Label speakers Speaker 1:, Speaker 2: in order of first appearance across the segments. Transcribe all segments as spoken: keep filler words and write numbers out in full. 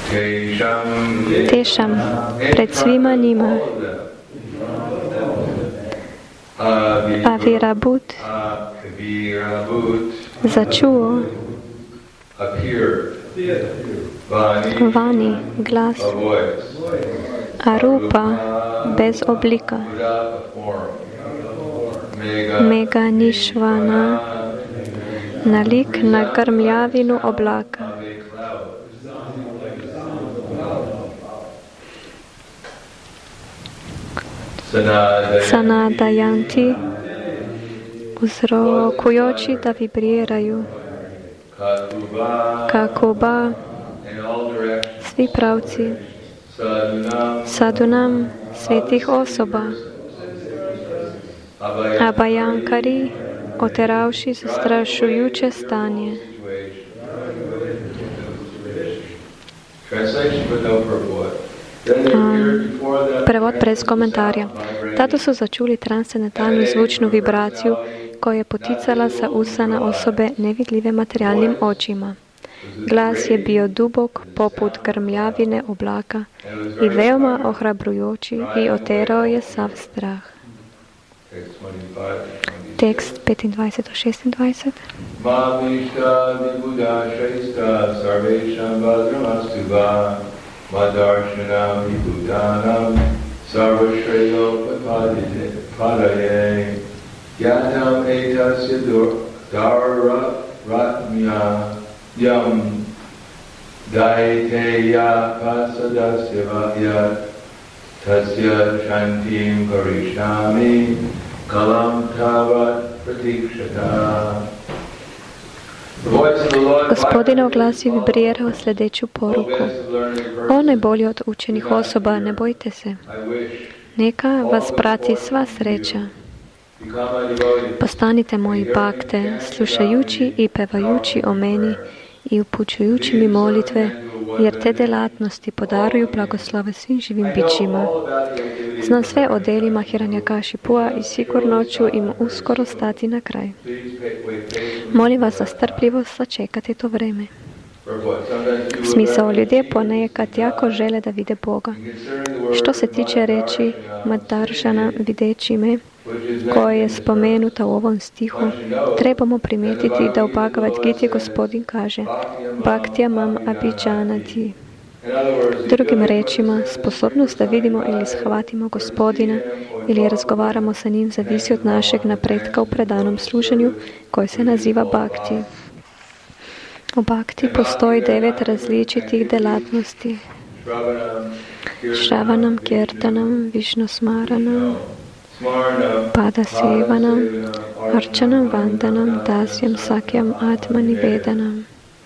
Speaker 1: Tešam, pred svima njima. Avirabhut, začuo. Vani, glas. Arupa, bez oblika. Meganishvana, nalik na grmljavinu oblaka. Sanadayanti, uzrokujoči da vibriraju. Kakuba, svi pravci. Sadunam, svetih osoba. Abhayankari, oteravši zastrašujuće stanje. Um, prevod bez komentarja. Tada su začuli transcendentalnu zvučnu vibraciju koja je poticala sa usana osobe nevidljive materijalnim očima. Glas je bio dubok poput grmljavine oblaka i veoma ohrabrujući i oterao je sav strah. Tekst petindvajset do šestindvajset.
Speaker 2: Madarshana vibhutanam sarvashreyo padaye yatam etasya dara ratmya yam daiteya pasadasya vayat tasya shantim karishami kalam tavat pratikshata.
Speaker 1: Gospodinov glas je vibrirao sljedeću poruku. O najbolji od učenih osoba, ne bojte se. Neka vas prati sva sreća. Postanite moji bakte, slušajući i pevajući o meni i upućujući mi molitve, jer te delatnosti podaruju blagoslove svim živim bićima. Znam sve o delima Hiranjakashipua i sigurno ću im uskoro stati na kraj. Molim vas za strpljivost sačekati to vreme. Smisao ljudi ponekad jako žele da vide Boga. Što se tiče reči Madarshana videći me, koja je spomenuta u ovom stihu, trebamo primijetiti da u Bhagavad Giti Gospodin kaže Bhaktya mam abhijanati. Drugim rečima, sposobnost da vidimo ili shvatimo Gospodina ili razgovaramo sa njim zavisi od našeg napretka u predanom služenju koje se naziva Bhakti. U Bhakti postoji devet različitih delatnosti. Shravanam, Kirtanam, Višnusmaranam, Padasevanam, Arčanam, Vandanam, Dasyam, Sakyam, Atmani, Vedanam.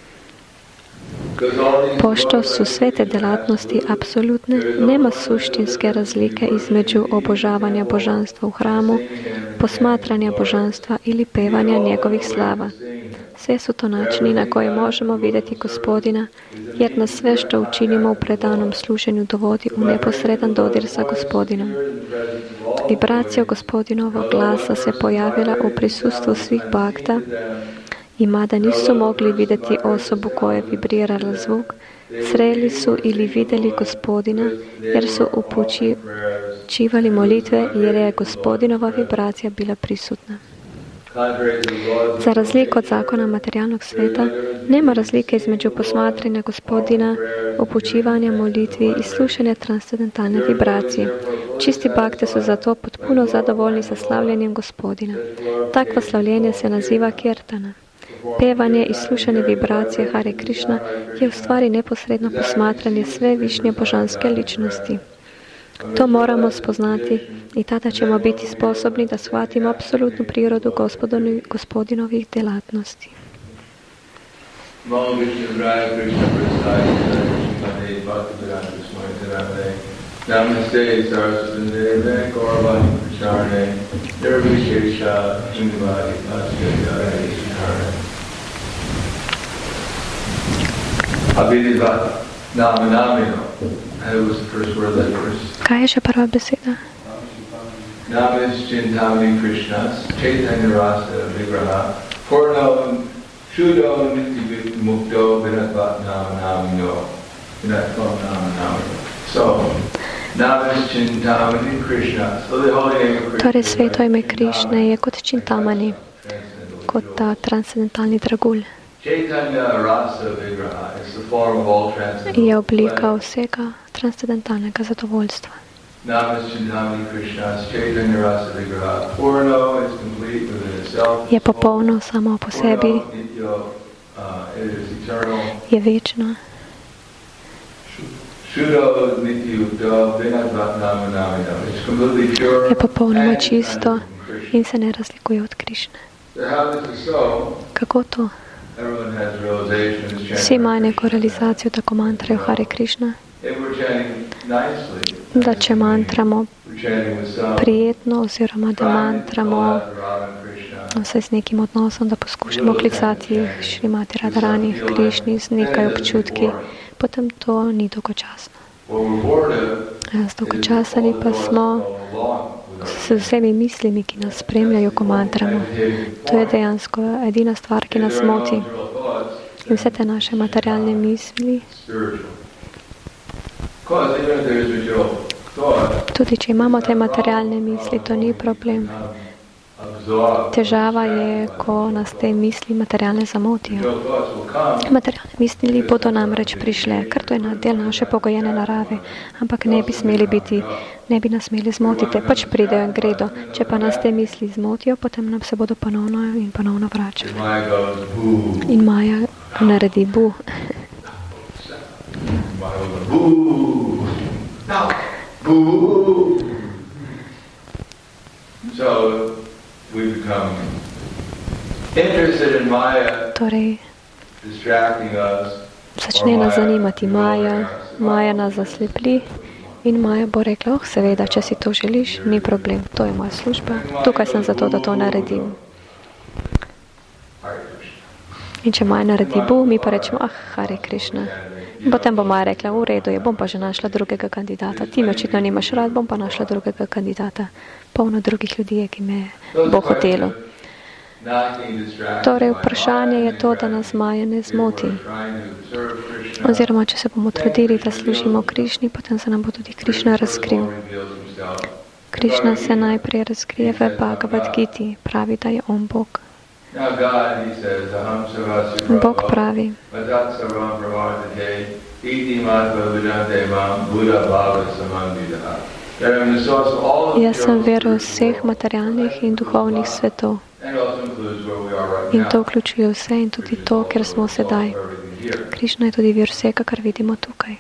Speaker 1: Pošto su sve te delatnosti apsolutne, nema suštinske razlike između obožavanja božanstva u hramu, posmatranja božanstva ili pevanja njegovih slava. Sve su to načini na koje možemo vidjeti Gospodina, jer nas sve što učinimo u predanom služenju dovodi u neposredan dodir sa Gospodinom. Vibracija Gospodinovog glasa se pojavila u prisustvu svih bhakta, i mada nisu mogli vidjeti osobu koja je vibrirala zvuk, sreli su ili vidjeli Gospodina, jer su upućivali molitve, jer je Gospodinova vibracija bila prisutna. Za razliku od zakona materijalnog sveta, nema razlike između posmatranja Gospodina, upućivanja molitvi i slušanja transcendentalne vibracije. Čisti bhakte su zato potpuno zadovoljni sa slavljenjem Gospodina. Takva slavljenje se naziva kirtana. Pevanje i slušanje vibracije Hare Krishna je u stvari neposredno posmatranje sve višnje božanske ličnosti. To moramo spoznati i tada ćemo biti sposobni da shvatimo apsolutnu prirodu Gospodinovih delatnosti.
Speaker 2: Namaste Sarasvate Gaurvani Pracharne Nirvishesha Sundari Pasyayare Siddharne Abhidhivat Namanamino. That was the first word that first.
Speaker 1: Kaj je še prva beseda?
Speaker 2: Namis Chintami Krishnas Chaitanya Rasa Vigraha Purnam Shudam Nitya Mukto Vinatvat Namanamino You're not called Nama, Nama. So, Nama is Chintamani Krishna. So the holy name of Krishna.
Speaker 1: Torej, sveto ime Krišne je kot Čintamani, kot ta transcendentalni dragulj.
Speaker 2: Chaitanya Rasa Vigraha is the form of all transcendental.
Speaker 1: Je oblika vsega transcendentalnega zadovoljstva.
Speaker 2: Nama is Chintamani Krishna, Chaitanya Rasa Vigraha. Purno is complete within itself.
Speaker 1: Je popolno samo po sebi, je večno. Je popolnoma čisto in se ne razlikuje od Krišne. Kako to? Vsi imajo neko realizacijo, tako mantrajo Hare Krišna. Da če mantramo prijetno oziroma da mantramo vse s nekim odnosom, da poskušamo klicati Šrimati Radharani Krišni z nekaj občutki, potem to ni dolgočasno. Z dolgočasani pa smo s vsemi mislimi, ki nas spremljajo, ko mantramo. To je dejansko edina stvar, ki nas moti. In vse te naše materialne misli, tudi če imamo te materialne misli, to ni problem. Težava je, ko nas te misli materialne zamotijo. Materialne misli bodo namreč prišle, ker to je del naše pogojene narave, ampak ne bi smeli biti, ne bi nas smeli zmotiti, pač pridejo in gredo. Če pa nas te misli zmotijo, potem nam se bodo ponovno in ponovno vračali. In Maja naredi bu.
Speaker 2: We become interested in Maya,
Speaker 1: torej,
Speaker 2: distracting us.
Speaker 1: Začne nas zanimati Maja, Maja nas zaslepi in Maja bo rekla, oh, seveda, če si to želiš, ni problem, to je moja služba, tukaj sem zato, da to naredim. In če Maja naredi bu, mi pa rečemo, ah, Hare Krišna. In potem bo Maja rekla, v redu je, bom pa že našla drugega kandidata. Ti me očitno nimaš rad, bom pa našla drugega kandidata. Polno drugih ljudi, ki me bo hotelo. Torej, vprašanje je to, da nas Maja ne zmoti. Oziroma, če se bomo trudili, da služimo Krišni, potem se nam bo tudi Krišna razkril. Krišna se najprej razkrije v Bhagavad Giti, pravi, da je on Bog. Bog pravi, jaz sem vero vseh materialnih in duhovnih svetov. In to vključuje vse in tudi to, ker smo sedaj. Krišna je tudi vir vsega, kar vidimo tukaj.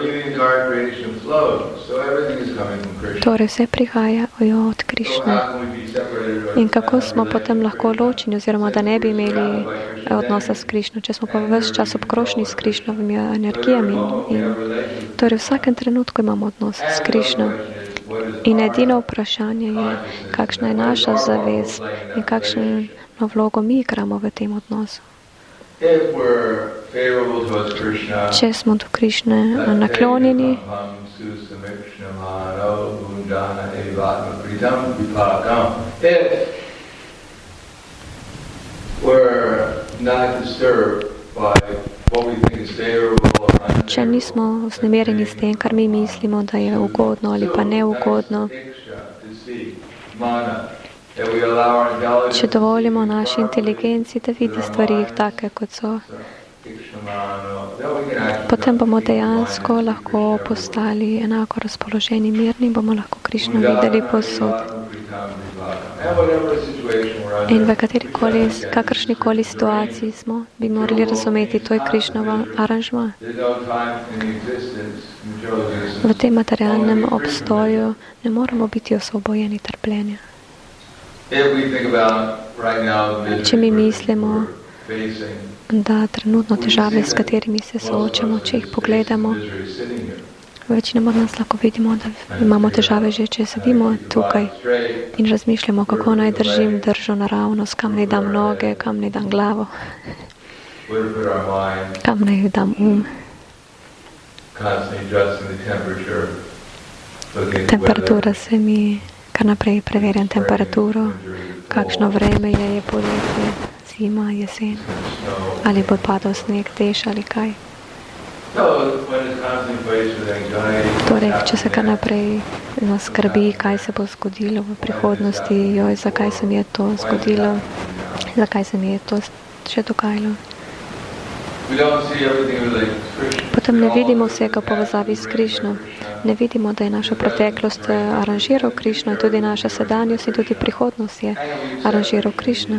Speaker 1: Torej, vse prihaja od Krišne. In kako smo potem lahko ločeni, oziroma da ne bi imeli odnosa s Krišno, če smo pa ves čas obkroženi s Krišnovimi energijami. In torej, v vsakem trenutku imamo odnos s Krišno. In edino vprašanje je, kakšna je naša zavest in kakšno vlogo mi igramo v tem odnosu. Če smo do Krišne naklonjeni, če nismo vznemirjeni s tem, kar mi mislimo, da je ugodno ali pa neugodno, če dovolimo naši inteligenci, da vidi stvari take, kot so, potem bomo dejansko lahko postali enako razpoloženi, mirni, bomo lahko Krišno videli povsod. In v katerikoli, kakršnikoli situaciji smo, bi morali razumeti, to je Krišnova aranžma. V tem materialnem obstoju ne moramo biti osvobojeni trpljenja. Če mi mislimo, da trenutno težave, s katerimi se soočamo, če jih pogledamo, večinoma nas lahko vidimo, da imamo težave že, če sedimo tukaj in razmišljamo, kako naj držim držo naravnost, kam naj dam noge, kam naj dam glavo, kam naj dam um. Temperatura se mi, kar naprej preverjam temperaturo, kakšno vreme je, je poletje, zima, jesen, ali bo padal sneg, dež ali kaj. Torej, če se kar naprej nas skrbi, kaj se bo zgodilo v prihodnosti, joj, zakaj se mi je to zgodilo, zakaj se mi je to še dogajalo. Potem ne vidimo vsega v povezavi s Krišno. Ne vidimo, da je naša preteklost aranžiral Krišno in tudi naša sedanjost in tudi prihodnost je aranžiral Krišno.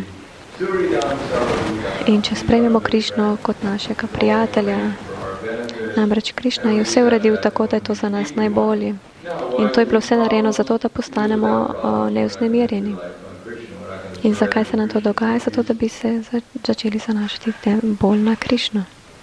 Speaker 1: In če sprejmemo Krišno kot našega prijatelja, namreč Krišna je vse uredil tako, da je to za nas najbolje. In to je bilo vse narejeno zato, da postanemo o, neuznemirjeni. In zakaj se nam to dogaja? Zato, da bi se za, začeli zanašati bolj na Krišno.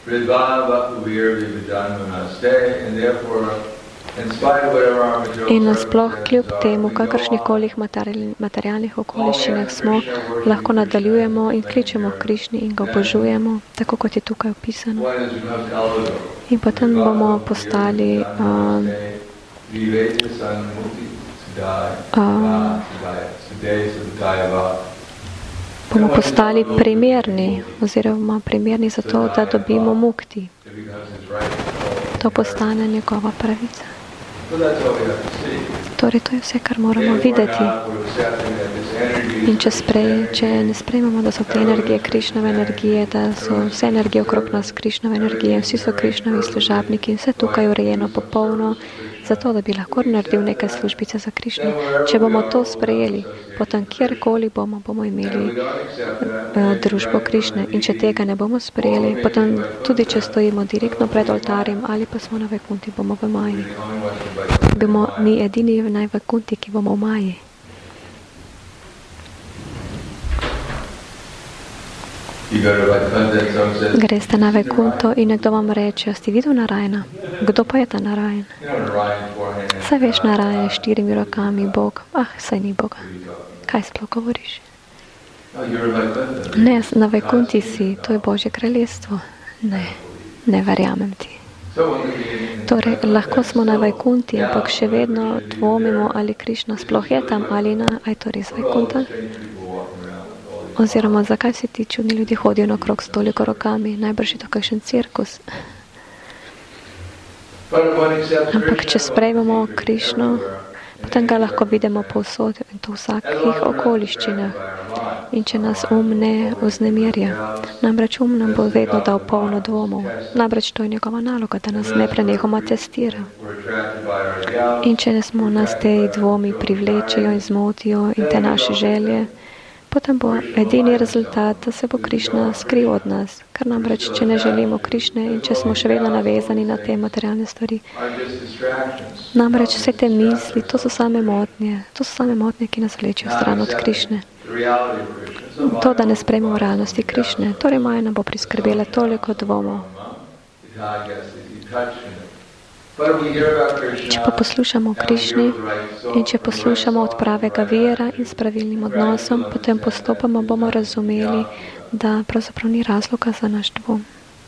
Speaker 1: In nasploh kljub temu, kakršnikoli materialnih okoliščinah smo, lahko nadaljujemo in kličemo v Krišni in ga obožujemo, tako kot je tukaj opisano. In potem bomo postali um, um, bomo postali primerni oziroma primerni za to, da dobimo mukti. To postane njegova pravica. Torej, to je vse, kar moramo videti. In če, sprej, če ne sprejmemo, da so te energije Krišnove energije, da so vse energije okrog nas Krišnove energije, vsi so Krišnovi služabniki in vse tukaj urejeno popolno, zato, da bi lahko naredil nekaj službice za Krišno. Če bomo to sprejeli, potem kjerkoli bomo, bomo imeli uh, družbo Krišne. In če tega ne bomo sprejeli, potem tudi, če stojimo direktno pred oltarjem ali pa smo na Vajkunti, bomo v Maji. Bomo mi edini na Vajkunti, ki bomo v Maji. Greste na Vajkunto in nekdo vam reče, si videl Narajana? Kdo pa je ta Narajan? Saj veš, Narajan je štirimi rokami Bog. Ah, saj ni Boga. Kaj sploh govoriš? Ne, na Vajkunti si, to je Božje kraljestvo. Ne, ne verjamem ti. Torej, lahko smo na Vajkunti, ampak še vedno dvomimo, ali Krišna sploh je tam ali ne, a je to res Vajkunta? Oziroma, zakaj vsi ti čudni ljudi hodijo nakrog s toliko rokami? Najbrž je to kakšen cirkus. Ampak, če sprejmemo Krišno, potem ga lahko vidimo povsod in to v vsakih okoliščinah. In če nas um ne vznemirja, namreč um nam bo vedno dal polno dvomov. Namreč to je njegova naloga, da nas ne prenehoma testira. In če ne smo nas te dvomi privlečejo in zmotijo in te naše želje, potem bo edini rezultat, da se bo Krišna skril od nas. Ker namreč, če ne želimo Krišne in če smo še vedno navezani na te materialne stvari. Namreč vse te misli, to so same motnje. To so same motnje, ki nas vlečijo stran od Krišne. To, da ne sprejmemo realnosti Krišne. Torej, Maja nam bo priskrbela toliko dvomov. Če pa poslušamo o Krišni in če poslušamo od pravega vira in s pravilnim odnosom, potem postopoma bomo razumeli, da pravzaprav ni razloga za naš dvom.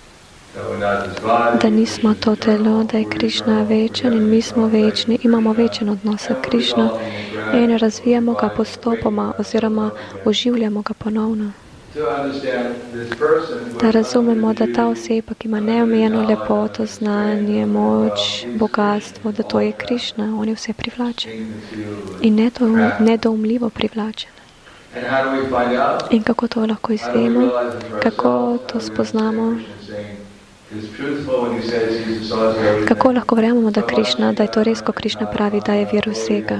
Speaker 1: Da nismo to telo, da je Krišna večen in mi smo večni, imamo večen odnos s Krišno in razvijamo ga postopoma oziroma oživljamo ga ponovno. Da razumemo, da ta oseba, ki ima neomejeno lepoto, znanje, moč, bogatstvo, da to je Krišna, on je vse privlačen in nedoumljivo privlačen. In kako to lahko izvemo, kako to spoznamo, kako lahko verjamemo, da Krišna, da je to res, ko Krišna pravi, da je vir vsega.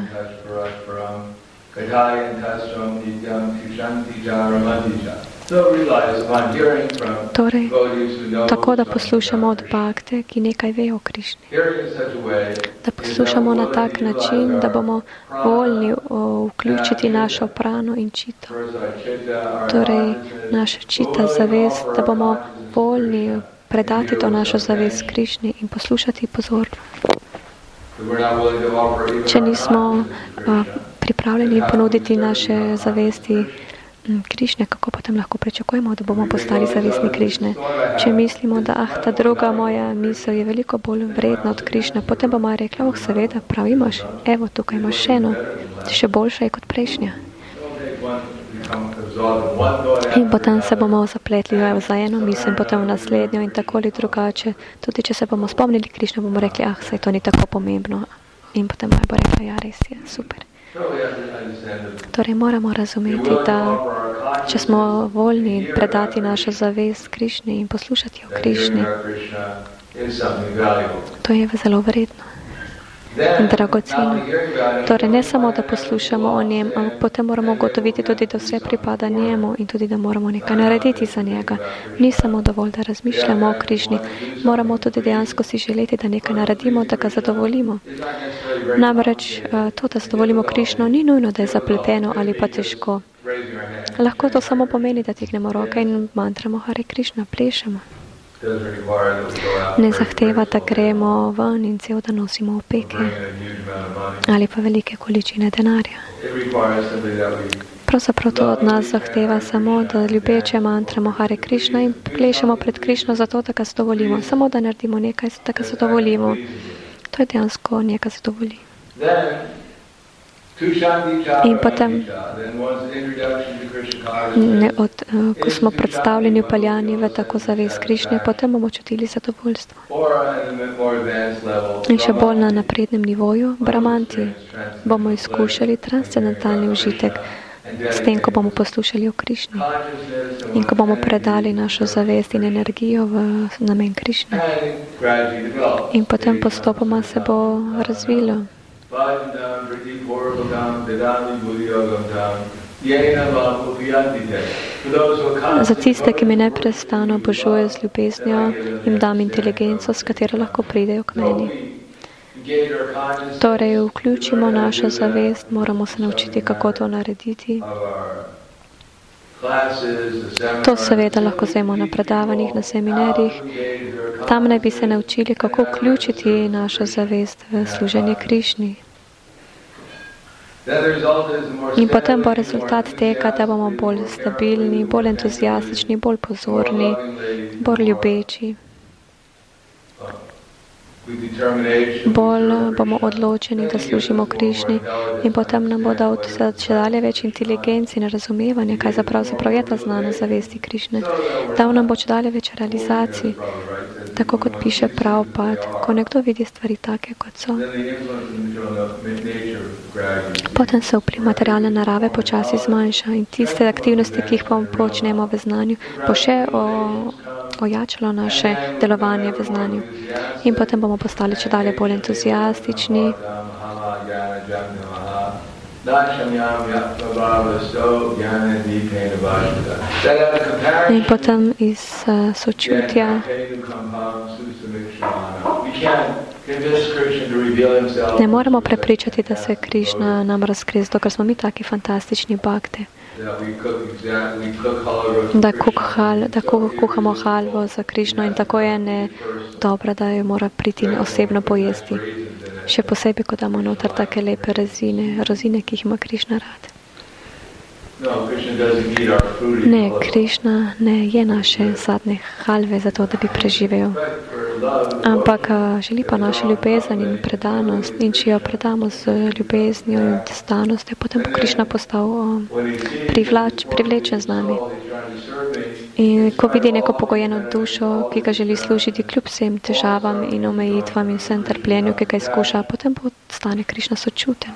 Speaker 1: Torej, tako da poslušamo od bakte, ki nekaj ve o Krišni. Da poslušamo na tak način, da bomo voljni vključiti našo prano in čito. Torej, naša čita zavest, da bomo voljni predati to našo zavest Krišni in poslušati pozorno. Če nismo uh, pripravljeni ponuditi naše zavesti Krišne, kako potem lahko pričakujemo, da bomo postali zavestni Krišne? Če mislimo, da ah, ta druga moja misel je veliko bolj vredna od Krišne, potem bomo rekla, oh, seveda, prav imaš, evo, tukaj imaš še eno, še boljša je kot prejšnja. In potem se bomo zapletli za eno misel in potem v naslednjo in tako ali drugače. Tudi če se bomo spomnili Krišne, bomo rekli, ah, saj to ni tako pomembno. In potem bo rekla, ja, res je, super. Torej moramo razumeti, da če smo voljni predati našo zavest Krišni in poslušati o Krišni, to je zelo vredno in dragoceno. Torej ne samo, da poslušamo o njem, ampak potem moramo ugotoviti tudi, da vse pripada njemu in tudi, da moramo nekaj narediti za njega. Ni samo dovolj, da razmišljamo o Krišni, moramo tudi dejansko si želeti, da nekaj naredimo, da ga zadovoljimo. Namreč to, da zadovoljimo Krišno, ni nujno, da je zapleteno ali pa težko. Lahko to samo pomeni, da tegnemo roke in mantramo Hare Krišna, plešemo. Ne zahteva, da gremo ven in cel dan nosimo opeke ali pa velike količine denarja. Pravzaprav to od nas zahteva samo, da ljubeče mantramo Hare Krišna in plešemo pred Krišno zato, da ga zadovoljimo. Samo, da naredimo nekaj, da ga zadovoljimo. To je dejansko nekaj zadovolji. In potem, ne, od, ko smo predstavljeni upeljani v tako zavest Krišne, potem bomo čutili zadovoljstvo. In še bolj na naprednem nivoju, Brahmanti, bomo izkušali transcendentalni užitek s tem, ko bomo poslušali o Krišni in ko bomo predali našo zavest in energijo v namen Krišne. In potem postopoma se bo razvilo. Za tiste, ki me neprestano obožujejo z ljubeznjo, jim dam inteligenco, s katero lahko pridejo k meni. Torej, vključimo našo zavest, moramo se naučiti, kako to narediti. To seveda lahko zvemo na predavanjih, na seminarjih. Tam naj bi se naučili, kako vključiti našo zavest v služenje Krišni. In potem bo rezultat tega, da bomo bolj stabilni, bolj entuzijastični, bolj pozorni, bolj ljubeči. Bolj bomo odločeni, da služimo Krišni in potem nam bo dal še dalje več inteligenci in razumevanja, kaj zapravzaprav je ta znanost zavesti Krišne. Dal nam bo še dalje več realizacij, tako kot piše Prabhupada, ko nekdo vidi stvari take, kot so. Potem se vpliv materialne narave počasi zmanjša in tiste aktivnosti, ki jih počnemo v znanju, bo še o ojačalo naše delovanje v znanju. In potem bomo postali če dalje bolj entuzijastični. In potem iz uh, sočutja ne moremo prepričati, da se Krišna nam razkrije, zato ker smo mi taki fantastični bhakti. Da, kuhal, da kuhamo halvo za Krišno in tako je ne dobra, da jo mora priti osebno pojesti. Še posebej, ko damo noter take lepe rozine, rozine, ki jih ima Krišna rad. Ne, Krišna ne je naše sadne halve zato, da bi preživel. Ampak želi pa našo ljubezen in predanost in če jo predamo z ljubeznijo in danostjo, potem bo Krišna postal privlač, privlečen z nami. In ko vidi neko pogojeno dušo, ki ga želi služiti kljub vsem težavam in omejitvam in vsem trpljenju, ki ga izkuša, potem postane Krišna sočuten.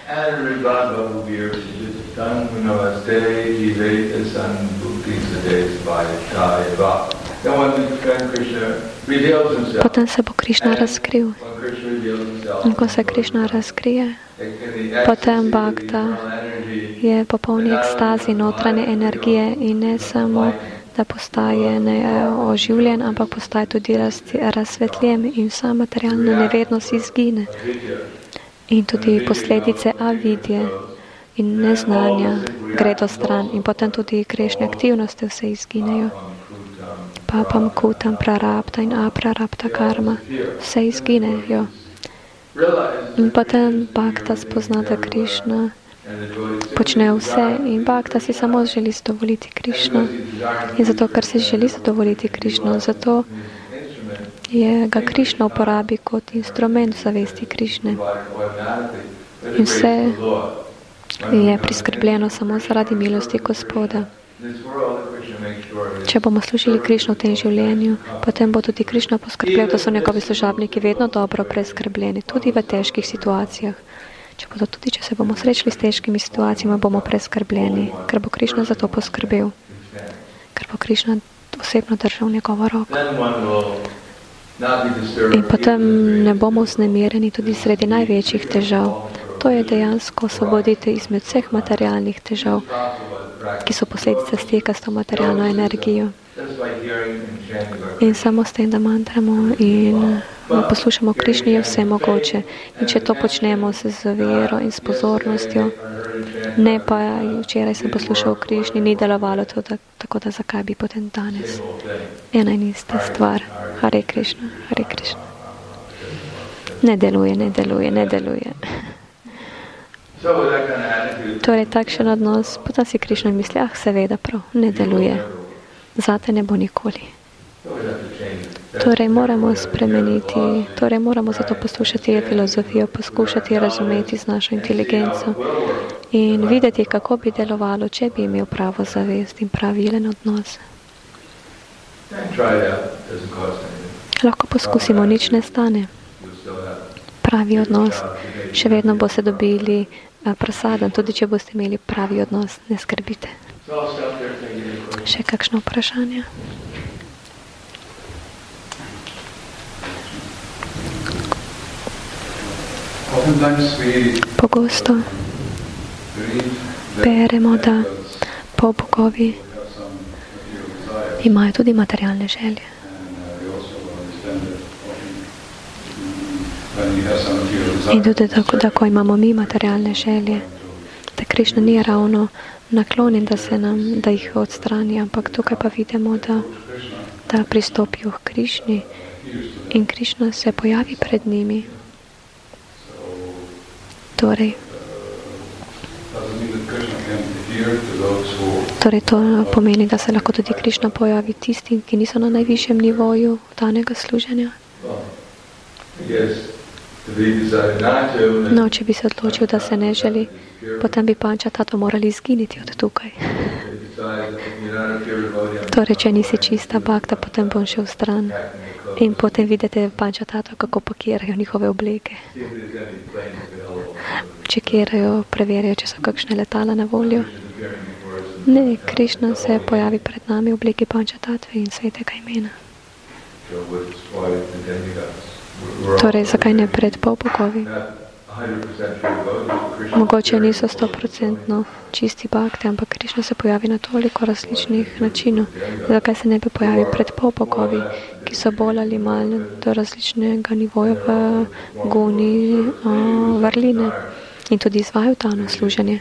Speaker 1: Potem se bo Krišna razkril. In ko se Krišna razkrije, potem bhakta je popolni ekstazi notranje energije in ne samo, da postaje oživljen, ampak postaje tudi razsvetljen in vsa materialna nevednost izgine. In tudi posledice avidje in neznanja gredo stran in potem tudi grešne aktivnosti vse izginejo. Papam, kutam, prarabta in aprarabta karma, vse izginejo. In potem bhakta spozna, da Krišna počne vse in bhakta si samo želi zadovoljiti Krišno. In zato, ker se želi zadovoljiti Krišno, zato je ga Krišna uporabi kot instrument zavesti Krišne. In vse je priskrbljeno samo zaradi milosti Gospoda. Če bomo služili Krišno v tem življenju, potem bo tudi Krišna poskrbel, da so njegovi služabniki vedno dobro preskrbljeni, tudi v težkih situacijah. Če bodo tudi, če se bomo srečali s težkimi situacijami, bomo preskrbljeni, ker bo Krišna za to poskrbel, ker bo Krišna osebno držal njegovo roko. In potem ne bomo vznemirjeni tudi sredi največjih težav. To je dejansko osvoboditi izmed vseh materialnih težav, ki so posledica stika s to materialno energijo. In samo s tem, da mantramo in poslušamo Krišni, je vse mogoče. In če to počnemo z vero in s pozornostjo, ne pa včeraj sem poslušal Krišni, ni delovalo to, da, tako da zakaj bi potem danes. Ena in ista stvar. Hare Krišna, Hare Krišna. Ne deluje, ne deluje, ne deluje. Torej, takšen odnos, potem si Krišna misli, ah, seveda prav, ne deluje. Zate ne bo nikoli. Torej, moramo spremeniti, torej, moramo zato poslušati filozofijo, poskušati razumeti z našo inteligenco in videti, kako bi delovalo, če bi imel pravo zavest in pravilen odnos. Lahko poskusimo, nič ne stane. Pravi odnos. Še vedno boste dobili prasadan, tudi če boste imeli pravi odnos, ne skrbite. Še kakšno vprašanje? Pogosto beremo, da pobogovi imajo tudi materialne želje. In tudi tako, da ko imamo mi materialne želje, da Krišna ni ravno naklonjen, da se nam, da jih odstrani, ampak tukaj pa vidimo, da, da pristopijo k Krišni in Krišna se pojavi pred njimi. Torej, torej to pomeni, da se lahko tudi Krišna pojavi tistim, ki niso na najvišjem nivoju danega služenja. No, če bi se odločil, da se ne želi, potem bi Pančatattva morali izginiti od tukaj. Torej, če nisi čista bhakta, potem bom šel stran. In potem vidite Pančatattva, kako pakirajo njihove obleke. Čekirajo, preverjajo, če so kakšne letala na voljo. Ne, Krišna se pojavi pred nami v obleki Pančatattve in svetega imena. Torej, zakaj ne pred pobogovi? Mogoče niso stoprocentno čisti bhakti, ampak Krišna se pojavi na toliko različnih načinov. Zakaj se ne bi pojavi pred pobogovi, ki so bolj ali manj do različnega nivoja v guni uh, vrline in tudi izvajajo dano služenje.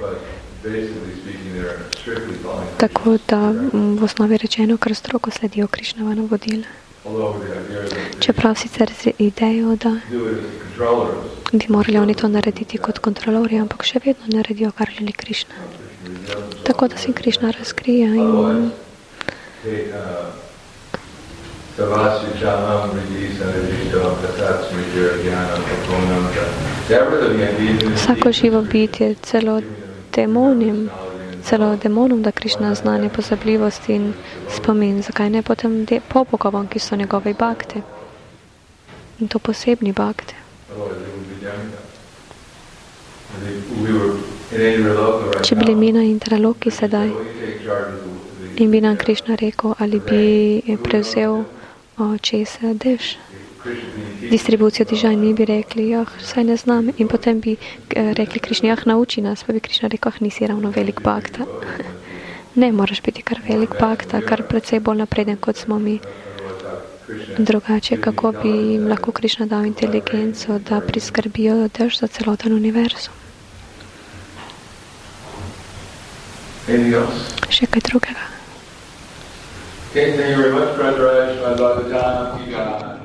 Speaker 1: Tako da v osnovi rečeno, kar strogo sledijo Krišnova navodila. Čeprav sicer z idejo, da bi morali oni to narediti kot kontrolori, ampak še vedno naredijo, kar želi Krišna. Tako da se Krišna razkrija in vsako živo bitje, celo demonim, celo demonom, da Krišna znanje, pozabljivost in spomin. Zakaj ne potem pobogovom, ki so njegovi bhakti? In to posebni bhakti. Če bili mi na Indraloki sedaj in bi nam Krišna rekel, ali bi prevzel česa dež, distribucijo dižaj, mi bi rekli, jah, saj ne znam. In potem bi rekli Krišni, jah, nauči nas, pa bi Krišna rekel, ah, nisi ravno velik bhakta. Ne, moraš biti kar velik bhakta, kar precej bolj napreden, kot smo mi. Drugače, kako bi jim lahko Krišna dal inteligenco, da priskrbijo dež za celoten univerzum. Še kaj drugega?
Speaker 2: Okay, thank you very much, Brother Raj, my Bhagavatam.